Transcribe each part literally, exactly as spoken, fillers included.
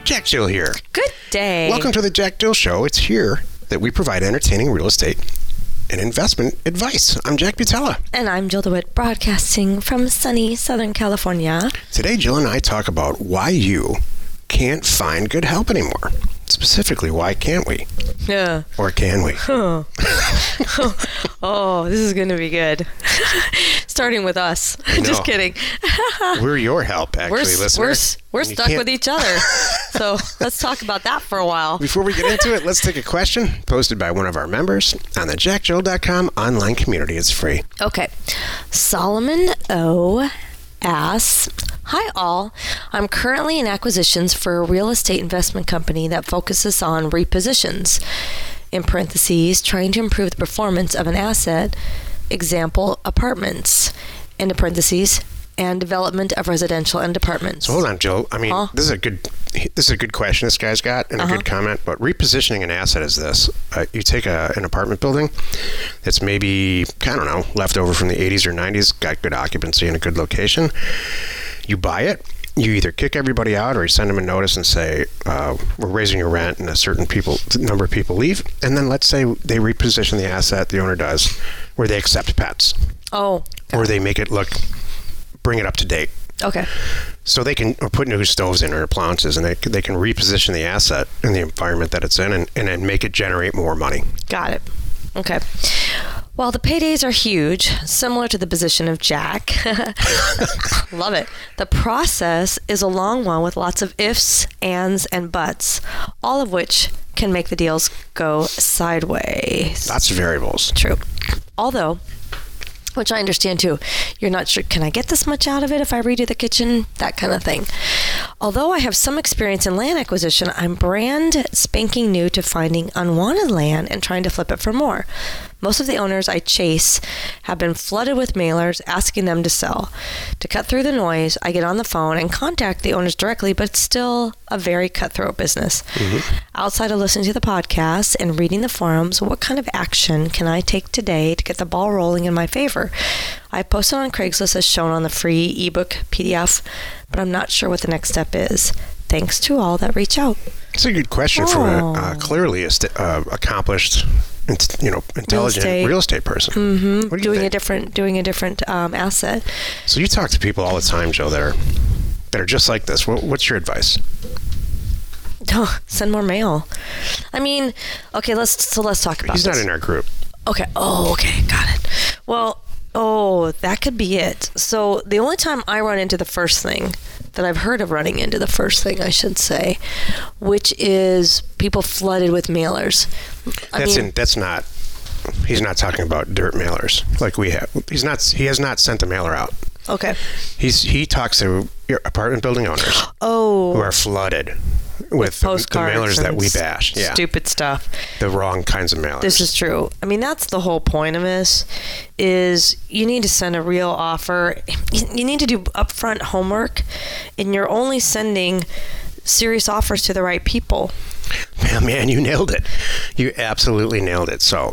Jack Jill here. Good day. Welcome to the Jack Jill Show. It's here that we provide entertaining real estate and investment advice. I'm Jack Butella. And I'm Jill DeWitt, broadcasting from sunny Southern California. Today, Jill and I talk about why you can't find good help anymore. Specifically, why can't we? Yeah. Or can we? Oh, oh this is going to be good. Starting with us. Just kidding. We're your help, actually, we're, listeners. We're, we're stuck with each other. So let's talk about that for a while. Before we get into it, let's take a question posted by one of our members on the jack jill dot com online community. It's free. Okay. Solomon O. asks, hi all, I'm currently in acquisitions for a real estate investment company that focuses on repositions, in parentheses, trying to improve the performance of an asset, example, apartments, in parentheses, and development of residential and apartments. So hold on, Jill. I mean, huh? this is a good this is a good question this guy's got and uh-huh. a good comment, but repositioning an asset is this. Uh, you take a, an apartment building that's maybe, I don't know, left over from the eighties or nineties, got good occupancy in a good location. You buy it. You either kick everybody out or you send them a notice and say, uh, we're raising your rent, and a certain people number of people leave. And then let's say they reposition the asset, the owner does, where they accept pets. Oh. Or they make it look, bring it up to date. Okay. So they can or put new stoves in or appliances, and they, they can reposition the asset in the environment that it's in and, and then make it generate more money. Got it. Okay. Well, the paydays are huge, similar to the position of Jack. Love it. The process is a long one with lots of ifs, ands, and buts, all of which can make the deals go sideways. Lots of variables. True. Although, which I understand too, you're not sure, can I get this much out of it if I redo the kitchen? That kind of thing. Although I have some experience in land acquisition, I'm brand spanking new to finding unwanted land and trying to flip it for more. Most of the owners I chase have been flooded with mailers asking them to sell. To cut through the noise, I get on the phone and contact the owners directly, but it's still a very cutthroat business. Mm-hmm. Outside of listening to the podcast and reading the forums, what kind of action can I take today to get the ball rolling in my favor? I posted on Craigslist as shown on the free ebook P D F, but I'm not sure what the next step is. Thanks to all that reach out. It's a good question oh. from a uh, clearly uh, accomplished, you know, intelligent real estate, real estate person. Mm-hmm. What do you doing think? a different, doing a different um, asset. So you talk to people all the time, Joe, that are that are just like this. What, what's your advice? Oh, send more mail. I mean, okay, let's so let's talk about. He's this. not in our group. Okay. Oh, okay, got it. Well, oh, that could be it. So the only time I run into the first thing that I've heard of running into the first thing, I should say, which is people flooded with mailers. I that's mean, in, that's not. He's not talking about dirt mailers like we have. He's not. He has not sent a mailer out. Okay. He's he talks to your apartment building owners. Oh. Who are flooded with, with the, the mailers that we bash. Yeah. Stupid stuff. The wrong kinds of mailers. This is true. I mean, that's the whole point of this, is you need to send a real offer. You need to do upfront homework, and you're only sending serious offers to the right people. Man, man, you nailed it. You absolutely nailed it. So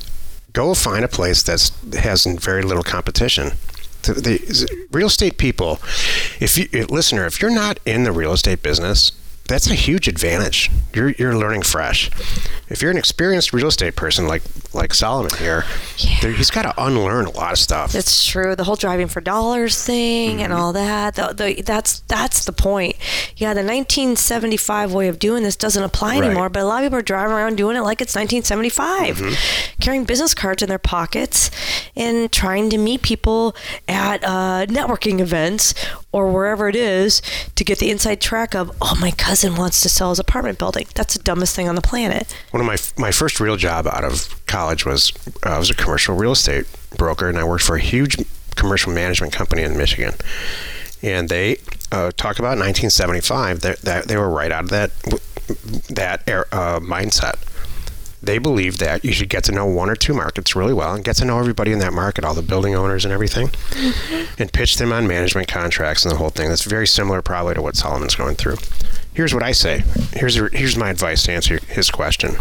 go find a place that has very little competition. The, the real estate people, if you, listener, if you're not in the real estate business, that's a huge advantage. You're you're learning fresh. If you're an experienced real estate person like like Solomon here, yeah. he's got to unlearn a lot of stuff. It's true. The whole driving for dollars thing mm-hmm. and all that. The, the, that's that's the point. Yeah, the nineteen seventy-five way of doing this doesn't apply right. anymore. But a lot of people are driving around doing it like it's nineteen seventy-five, mm-hmm. carrying business cards in their pockets and trying to meet people at uh, networking events or wherever it is to get the inside track of, oh, my cousin wants to sell his apartment building. That's the dumbest thing on the planet. One of my my first real job out of college was uh, I was a commercial real estate broker, and I worked for a huge commercial management company in Michigan. And they uh, talk about nineteen seventy-five. That they, they were right out of that that uh, mindset. They believed that you should get to know one or two markets really well and get to know everybody in that market, all the building owners and everything, mm-hmm. and pitch them on management contracts and the whole thing. That's very similar probably to what Solomon's going through. Here's what I say. Here's here's my advice to answer his question.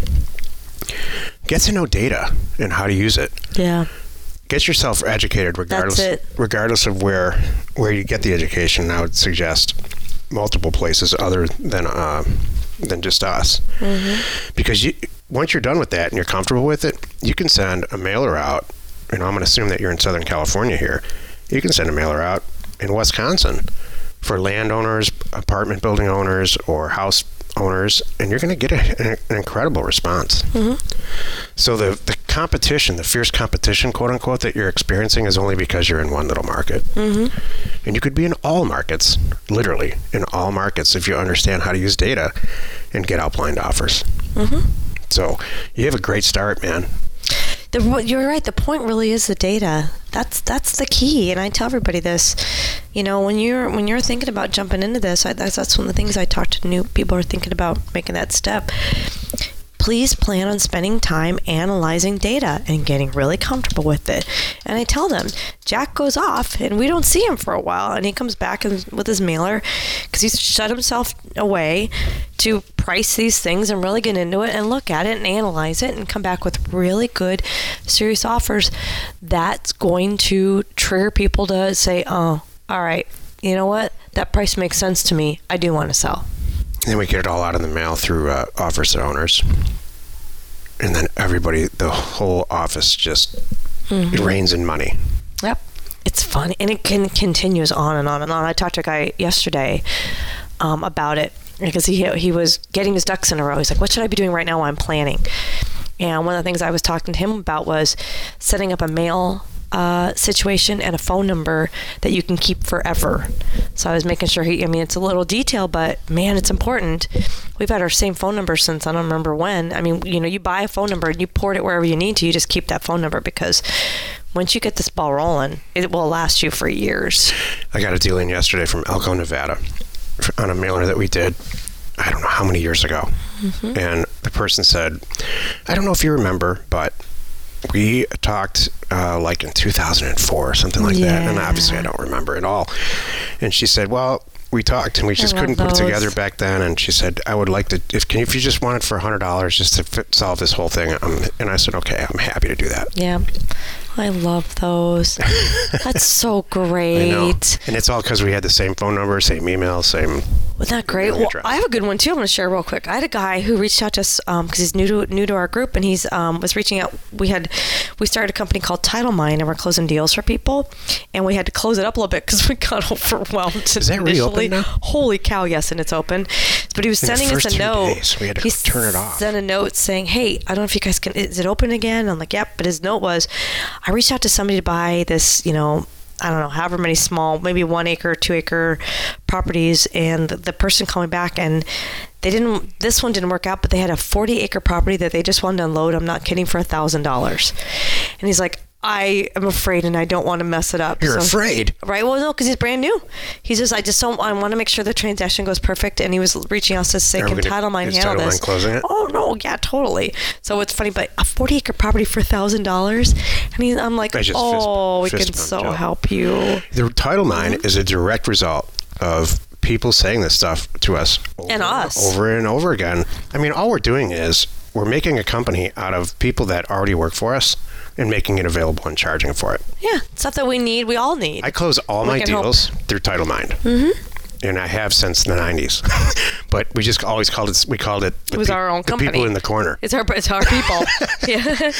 Get to know data and how to use it. Yeah. Get yourself educated regardless regardless of where where you get the education. I would suggest multiple places other than uh, than just us. Mm-hmm. Because you, once you're done with that and you're comfortable with it, you can send a mailer out. You know, I'm going to assume that you're in Southern California here. You can send a mailer out in Wisconsin for landowners, apartment building owners, or house owners, and you're going to get a, an incredible response. Mm-hmm. So the the competition, the fierce competition, quote unquote, that you're experiencing is only because you're in one little market. Mm-hmm. And you could be in all markets, literally in all markets, if you understand how to use data and get out blind offers. Mm-hmm. So you have a great start, man. The, you're right. The point really is the data. That's that's the key. And I tell everybody this. You know, when you're when you're thinking about jumping into this, I, that's that's one of the things I talk to new people who are thinking about making that step. Please plan on spending time analyzing data and getting really comfortable with it. And I tell them, Jack goes off and we don't see him for a while, and he comes back and, with his mailer because he's shut himself away to price these things and really get into it and look at it and analyze it and come back with really good, serious offers. That's going to trigger people to say, oh, all right, you know what? That price makes sense to me. I do want to sell. And then we get it all out in the mail through uh, offers to owners. And then everybody, the whole office just mm-hmm. it rains in money. Yep. It's fun. And it can continues on and on and on. I talked to a guy yesterday um, about it because he he was getting his ducks in a row. He's like, what should I be doing right now while I'm planning? And one of the things I was talking to him about was setting up a mail Uh, situation and a phone number that you can keep forever. So I was making sure he, I mean, it's a little detail, but man, it's important. We've had our same phone number since I don't remember when. I mean, you know, you buy a phone number and you port it wherever you need to, you just keep that phone number because once you get this ball rolling, it will last you for years. I got a deal in yesterday from Elko, Nevada on a mailer that we did, I don't know how many years ago. Mm-hmm. And the person said, I don't know if you remember, but we talked uh, like in two thousand four or something like yeah. that. And obviously I don't remember it all. And she said, well, we talked and we just couldn't those. put it together back then. And she said, I would like to, if, can, if you just wanted for one hundred dollars just to fit, solve this whole thing. Um, and I said, okay, I'm happy to do that. Yeah. I love those. That's so great. I know. And it's all because we had the same phone number, same email, same. Wasn't that great? Well, I have a good one too. I'm going to share real quick. I had a guy who reached out to us because um, he's new to new to our group, and he's um, was reaching out. We had we started a company called Title Mine, and we're closing deals for people, and we had to close it up a little bit because we got overwhelmed. Is that reopened now? Holy cow! Yes, and it's open. But he was In sending us a note. Days, we had to he turn it off. Sent a note saying, "Hey, I don't know if you guys can. Is it open again?" I'm like, "Yep." But his note was, "I reached out to somebody to buy this, you know." I don't know, however many small, maybe one acre, two acre properties. And the person called me back and they didn't, this one didn't work out, but they had a forty acre property that they just wanted to unload. I'm not kidding, for a thousand dollars. And he's like, I am afraid and I don't want to mess it up. You're so, afraid? Right. Well, no, because he's brand new. He says, I just don't, I want to make sure the transaction goes perfect. And he was reaching out to say, can Title Mine handle Title this? Mine closing it? Oh, no, yeah, totally. So it's funny, but a forty acre property for a thousand dollars? I mean, I'm like, oh, fist, we can so job. help you. The Title Mine mm-hmm. is a direct result of people saying this stuff to us over and us over and over again. I mean, all we're doing is we're making a company out of people that already work for us and making it available and charging for it. Yeah, stuff that we need, we all need. I close all we my deals help. through Title Mine. Mm-hmm. And I have since the nineties. But we just always called it, we called it the, it was pe- our own the company. people in the corner. It's our it's our people. Yeah.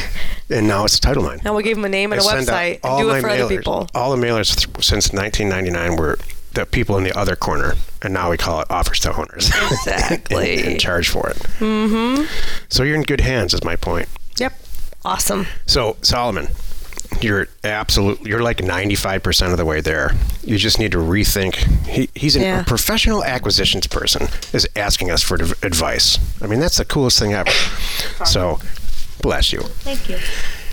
And now it's Title Mine. Now we gave them a name and I a website and do it for mailers, other people. All the mailers th- since nineteen ninety-nine were the people in the other corner, and now we call it offers to owners. Exactly. and, and charge for it. Mm-hmm. So you're in good hands, is my point. Yep. Awesome. So, Solomon, you're absolutely, you're like ninety-five percent of the way there. You just need to rethink. He, he's an, yeah. a professional acquisitions person is asking us for div- advice. I mean, that's the coolest thing ever. So, bless you. Thank you.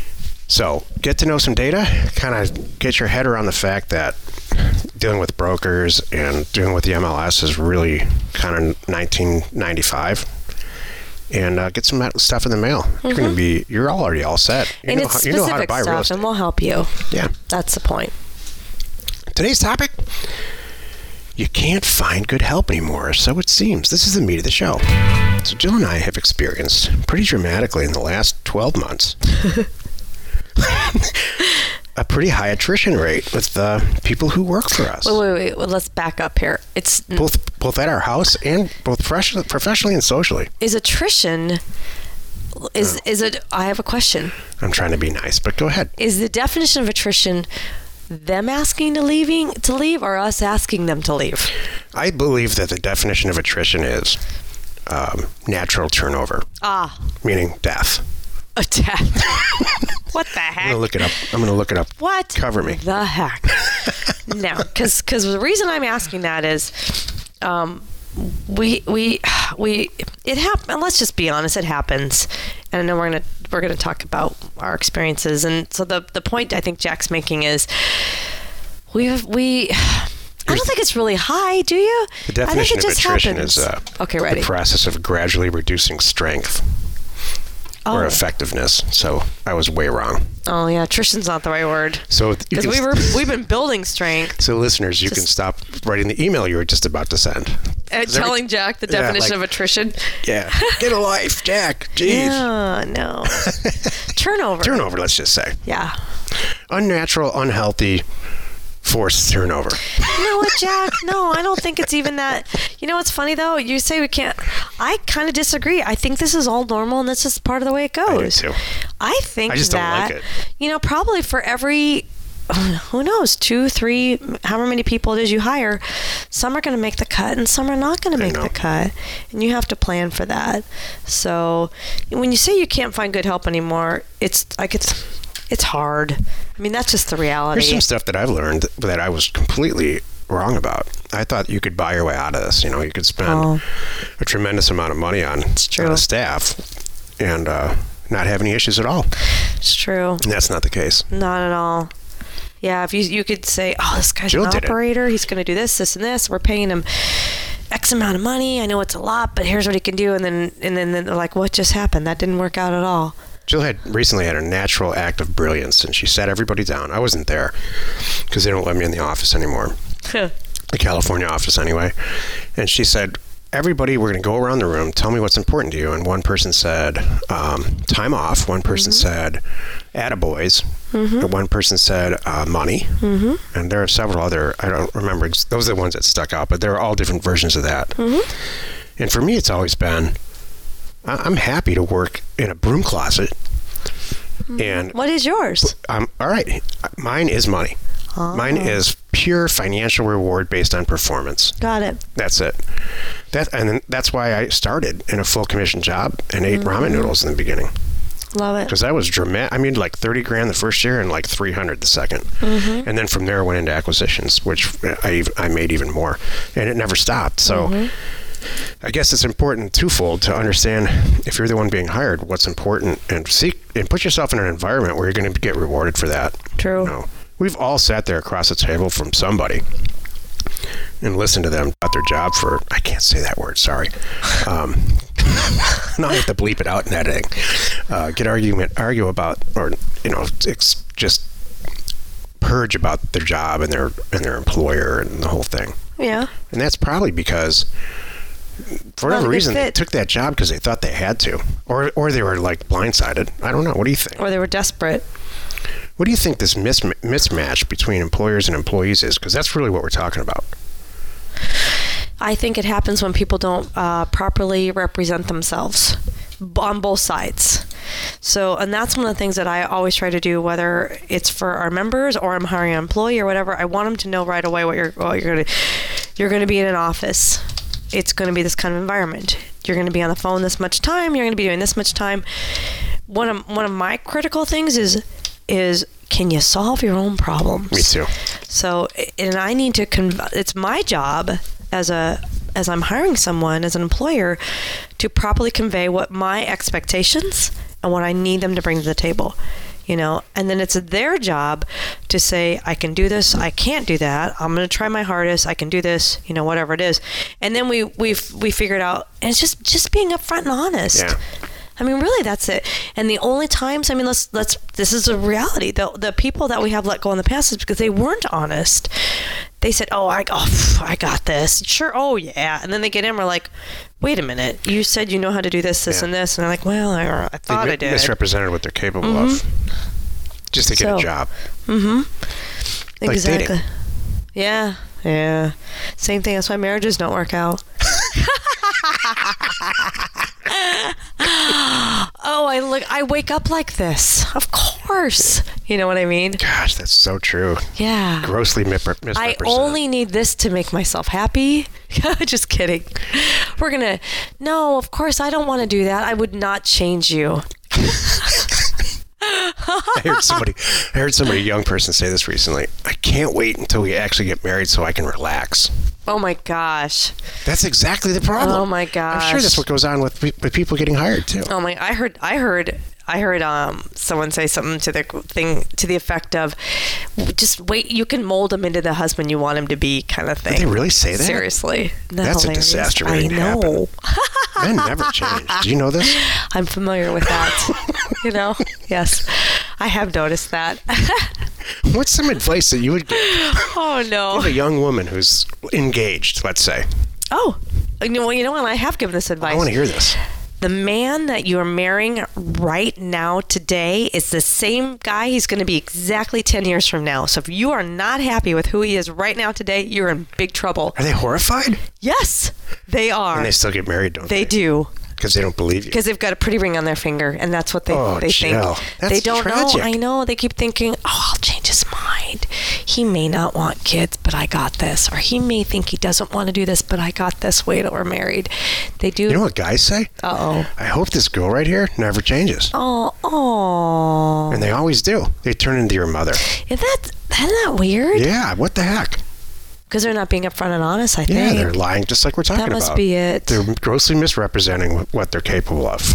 So, get to know some data, kind of get your head around the fact that dealing with brokers and dealing with the M L S is really kind of nineteen ninety-five. And uh, get some stuff in the mail. Mm-hmm. You're going to be, you're already all set. You and know, it's how, specific you know how to buy stuff, real estate. And we'll help you. Yeah. That's the point. Today's topic, you can't find good help anymore, so it seems. This is the meat of the show. So Jill and I have experienced pretty dramatically in the last twelve months a pretty high attrition rate with the people who work for us. Wait, wait, wait. Well, let's back up here. It's both both at our house and both professionally, professionally and socially. Is attrition is no. is it? I have a question. I'm trying to be nice, but go ahead. Is the definition of attrition them asking to leaving to leave, or us asking them to leave? I believe that the definition of attrition is um, natural turnover. Ah, meaning death. A death. What the heck? I'm gonna look it up. I'm gonna look it up. What? Cover me. The heck? No, because because the reason I'm asking that is, um, we we we it happens. Let's just be honest. It happens, and I know we're gonna we're gonna talk about our experiences. And so the the point I think Jack's making is, we we. I don't think it's really high, do you? The definition I think it of attrition happens. is uh, okay, ready. the process of gradually reducing strength. Oh. Or effectiveness. So I was way wrong. Oh yeah, attrition's not the right word. So because we were we've been building strength. So listeners, you just, can stop writing the email you were just about to send. Uh, telling every, Jack the definition yeah, like, of attrition. Yeah, get a life, Jack. Jeez. Yeah, no. Turnover. Turnover. Let's just say. Yeah. Unnatural, unhealthy. Forced turnover. You know what, Jack? No, I don't think it's even that. You know what's funny, though? You say we can't. I kind of disagree. I think this is all normal, and that's just part of the way it goes. I do, too. I think I just that, don't like it. You know, probably for every, who knows, two, three, however many people it is you hire, some are going to make the cut, and some are not going to make the cut. And you have to plan for that. So when you say you can't find good help anymore, it's like it's... It's hard. I mean, that's just the reality. There's some stuff that I've learned that I was completely wrong about. I thought you could buy your way out of this. You know, you could spend oh. a tremendous amount of money on, on a staff and uh, not have any issues at all. It's true. And that's not the case. Not at all. Yeah, if you you could say, oh, this guy's Jill an operator. He's going to do this, this, and this. We're paying him X amount of money. I know it's a lot, but here's what he can do. And then and then they're like, what just happened? That didn't work out at all. Jill had recently had a natural act of brilliance, and she sat everybody down. I wasn't there because they don't let me in the office anymore, the California office anyway. And she said, everybody, we're going to go around the room, tell me what's important to you. And one person said, um, time off. One person mm-hmm. said, attaboys. Mm-hmm. And one person said, uh, money. Mm-hmm. And there are several other, I don't remember, those are the ones that stuck out, but there are all different versions of that. Mm-hmm. And for me, it's always been, I'm happy to work in a broom closet. And what is yours? Um, all right. Mine is money. Oh. Mine is pure financial reward based on performance. Got it. That's it. That and that's why I started in a full commission job and ate mm-hmm. ramen noodles in the beginning. Love it. Because I was dramatic. I made like thirty grand the first year and like three hundred the second. Mm-hmm. And then from there I went into acquisitions, which I I made even more, and it never stopped. So. Mm-hmm. I guess it's important twofold to understand if you're the one being hired, what's important, and seek and put yourself in an environment where you're going to get rewarded for that. True. You know, we've all sat there across the table from somebody and listened to them about their job for, I can't say that word, sorry. Um, now I have to bleep it out in editing. Uh, get argument, argue about, or, you know, it's just purge about their job and their and their employer and the whole thing. Yeah. And that's probably because for whatever reason, fit. They took that job because they thought they had to. Or or they were, like, blindsided. I don't know. What do you think? Or they were desperate. What do you think this mis- mismatch between employers and employees is? Because that's really what we're talking about. I think it happens when people don't uh, properly represent themselves on both sides. So, and that's one of the things that I always try to do, whether it's for our members or I'm hiring an employee or whatever. I want them to know right away what you're what you're going to you're going to be in an office. It's going to be this kind of environment. You're going to be on the phone this much time. You're going to be doing this much time. One of one of my critical things is is can you solve your own problems? Me too. So, and I need to. Conv- it's my job as a as I'm hiring someone as an employer to properly convey what my expectations and what I need them to bring to the table. You know, and then it's their job to say, I can do this, I can't do that, I'm going to try my hardest, I can do this, you know, whatever it is. And then we we we figured out, and it's just, just being upfront and honest. Yeah. I mean, really, that's it. And the only times, I mean, let's, let's, this is a reality. The the people that we have let go in the past is because they weren't honest. They said, oh, I, oh, I got this. Sure, oh, yeah. And then they get in, we're like, wait a minute, you said you know how to do this, this, yeah. and this. And they're like, well, I, I thought they I did. Misrepresented what they're capable mm-hmm. of. just to get So, a job. Mm-hmm. Like Exactly. dating. Yeah. Yeah. Same thing. That's why marriages don't work out. Oh, I look. I wake up like this. Of course. You know what I mean? Gosh, that's so true. Yeah. Grossly misrep- I misrepresented. only need this to make myself happy. Just kidding. We're gonna. No, of course I don't want to do that. I would not change you. I heard somebody, I heard somebody, a young person, say this recently. I can't wait until we actually get married so I can relax. Oh my gosh. That's exactly the problem. Oh my gosh. I'm sure that's what goes on with pe- with people getting hired too. Oh my! I heard. I heard. I heard um, someone say something to the thing to the effect of, "Just wait. You can mold him into the husband you want him to be," kind of thing. Did they really say that? Seriously, Isn't that That's a hilarious? disaster I waiting to happen. know. Men never change. Do you know this? I'm familiar with that. You know. Yes, I have noticed that. What's some advice that you would give Oh no. a young woman who's engaged, let's say? Oh, you know, you know what? I have given this advice. I want to hear this. The man that you are marrying right now today is the same guy he's going to be exactly ten years from now. So if you are not happy with who he is right now today, you're in big trouble. Are they horrified? Yes, they are. And they still get married, don't They they? do. Because they don't believe you. Because they've got a pretty ring on their finger, and that's what they, Oh, they Jill, think. that's they don't tragic. know. I know. They keep thinking, oh, I'll change his mind. He may not want kids, but I got this. Or he may think he doesn't want to do this, but I got this. Wait till we're married. They do. You know what guys say? Uh-oh. I hope this girl right here never changes. Oh, oh. And they always do. They turn into your mother. Is that, isn't that weird? Yeah, what the heck? Because they're not being upfront and honest, I Yeah, think. they're lying just like we're talking That must about. be it. They're grossly misrepresenting wh- what they're capable of.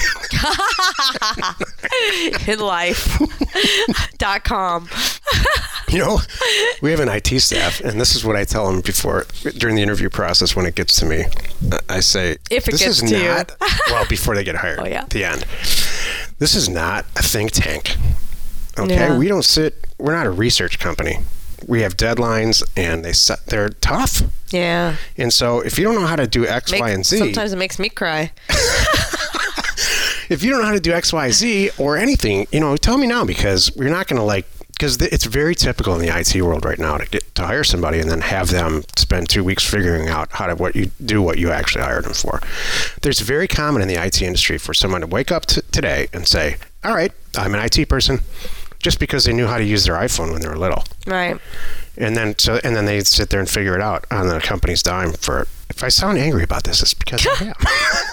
In life dot com. You know, we have an I T staff, and this is what I tell them before, during the interview process when it gets to me. I say, If it this gets is to you." not, well, before they get hired, Oh, yeah. at the end. This is not a think tank. Okay? Yeah. We don't sit, we're not a research company. We have deadlines, and they set, they're tough. Yeah. And so if you don't know how to do X, Make- Y, and Z, Sometimes it makes me cry. if you don't know how to do X, Y, Z or anything, you know, tell me now, because we're not going to like, because it's very typical in the I T world right now to get to hire somebody and then have them spend two weeks figuring out how to what you do what you actually hired them for. There's very common in the I T industry for someone to wake up t- today and say, all right, I'm an I T person, just because they knew how to use their iPhone when they were little. Right. And then so and then they sit there and figure it out on the company's dime. For if I sound angry about this, it's because I am.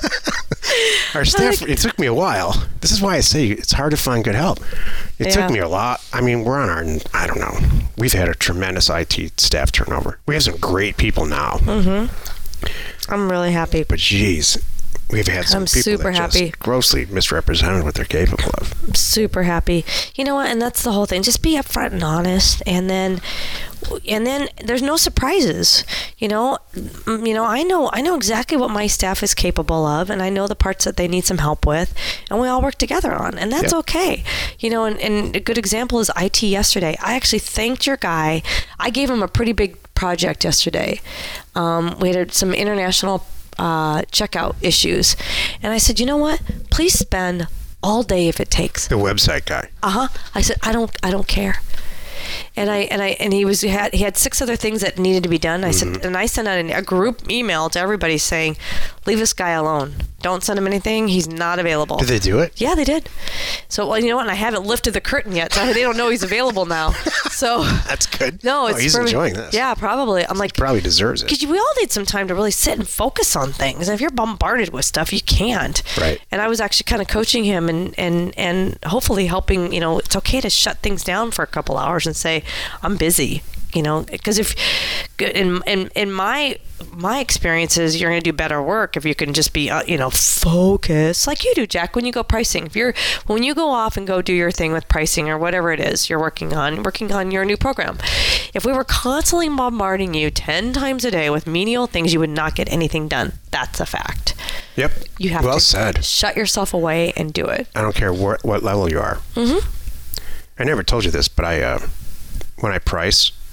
Our staff, it took me a while. This is why I say it's hard to find good help. It Yeah. took me a lot. I mean, we're on our, I don't know, we've had a tremendous I T staff turnover. We have some great people now. Mm-hmm. I'm really happy. But geez, we've had some I'm people super that happy. just grossly misrepresented what they're capable of. I'm super happy. You know what? And that's the whole thing. Just be upfront and honest, and then, and then there's no surprises. You know, Mm, you know. I know. I know exactly what my staff is capable of, and I know the parts that they need some help with, and we all work together on, and that's Yep. okay. You know, and, and a good example is I T yesterday. I actually thanked your guy. I gave him a pretty big project yesterday. Um, we had some international uh, checkout issues, and I said, you know what? Please spend all day if it takes. The website guy. Uh-huh. I said, I don't I don't care. And I and I and he was he had he had six other things that needed to be done. I Mm-hmm. said, and I sent out an, a group email to everybody saying, leave this guy alone. Don't send him anything. He's not available. Did they do it? Yeah, they did. So, well, you know what? And I haven't lifted the curtain yet, so they don't know he's available now. So That's good. no, Oh, it's he's probably- enjoying this. Yeah, probably. I'm like, Probably deserves it. because we all need some time to really sit and focus on things. And if you're bombarded with stuff, you can't. Right. And I was actually kind of coaching him and, and, and hopefully helping, you know, it's okay to shut things down for a couple hours and say, I'm busy. You know, because if in, in in my my experiences, you're going to do better work if you can just be, uh, you know, focused like you do, Jack. When you go pricing, if you're when you go off and go do your thing with pricing or whatever it is you're working on, working on your new program. If we were constantly bombarding you ten times a day with menial things, you would not get anything done. That's a fact. Yep. You have well to said. shut yourself away and do it. I don't care what, what level you are. Mm-hmm. I never told you this, but I, uh, when I price,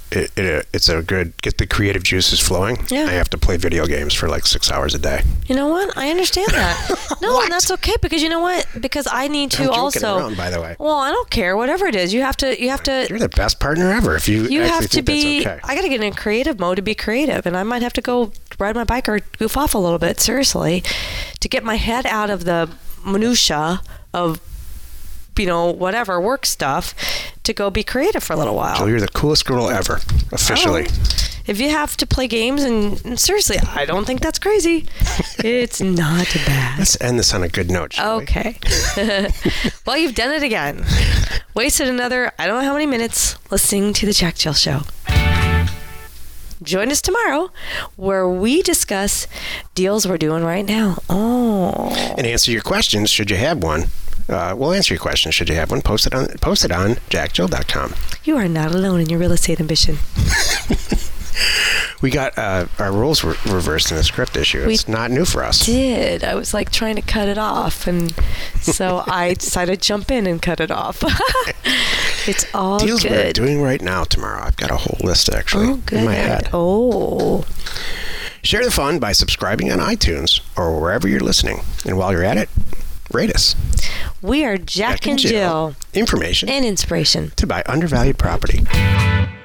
it, it, it's a good get the creative juices flowing. Yeah. I have to play video games for like six hours a day. You know what? I understand that. No, and that's okay because you know what? Because I need to I'm also. joking around, by the way. Well, I don't care. Whatever it is, you have to. You have to. You're the best partner ever. If you You actually have to think be. that's okay. I got to get in creative mode to be creative, and I might have to go ride my bike or goof off a little bit. Seriously, to get my head out of the minutia of, you know, whatever work stuff, to go be creative for a little while. Jill, you're the coolest girl ever, officially. Oh. If you have to play games, and, and seriously, I don't think that's crazy. It's not bad. Let's end this on a good note, shall Okay. Well, you've done it again. Wasted another, I don't know how many minutes listening to The Jack Jill Show. Join us tomorrow where we discuss deals we're doing right now. Oh. And answer your questions, should you have one. Uh, we'll answer your questions, should you have one. Post it on, post it on jack jill dot com. You are not alone in your real estate ambition. We got uh, our rules were reversed in the script issue. It's We not new for us. Did. I was like trying to cut it off, and so I decided to jump in and cut it off. It's all Deals good. we're doing right now tomorrow. I've got a whole list actually Oh, good. in my head. Oh. Share the fun by subscribing on iTunes or wherever you're listening. And while you're at it, rate us. We are Jack, and Jill. Information And inspiration. to buy undervalued property.